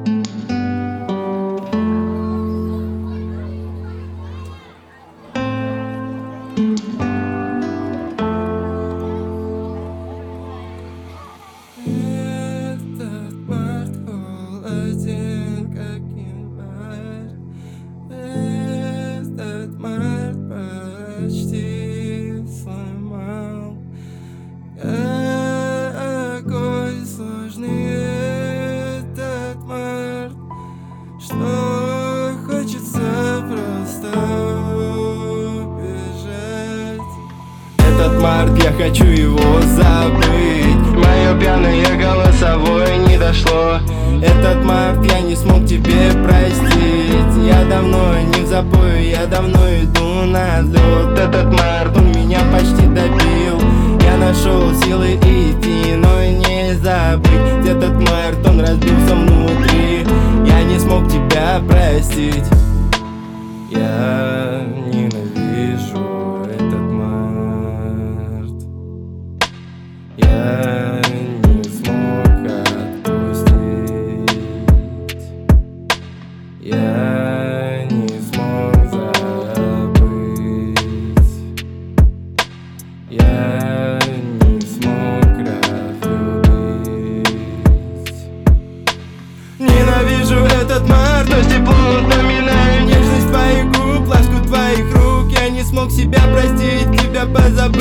Этот март холоден, как январь. Этот март почти сломал. Какой сложный этот март, что хочется просто убежать. Этот март, я хочу его забыть. Мое пьяное голосовое не дошло. Этот март я не смог тебе простить. Я давно не в запое, я давно иду на взлет. Этот март он меня почти добил. Я нашел силы идти, но не забыть. Этот март он разбился внутри. Я не смог тебя простить. Я ненавижу этот март. Я не смог отпустить. Я не смог забыть. Я не смог разлюбить. Ненавижу этот март, дождь тепло, напоминаю нежность твоих губ, ласку твоих рук. Я не смог себя простить, тебя позабыть.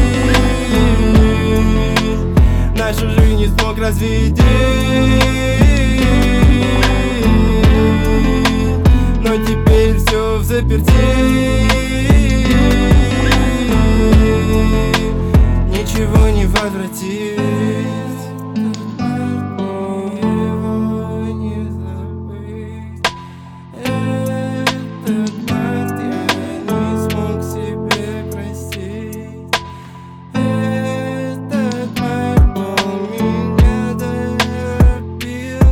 Нашу жизнь не смог развеять, но теперь все взаперти. Ничего не возвратить. Его не забыть. Этот март я не смог себе простить. Этот март он меня добил.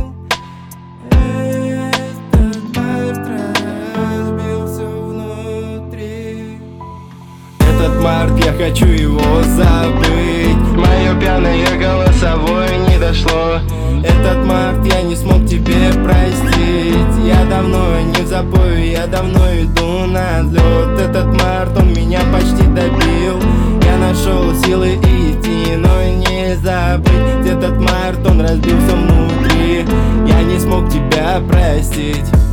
Этот март разбился внутри. Этот март я хочу его забыть. Мое пьяное голосовое не дошло. Этот март я не смог тебе простить. Я давно не в запое, я давно иду на взлет. Этот март он меня почти добил. Я нашел силы идти, но не забыть. Этот март он разбился внутри. Я не смог тебя простить.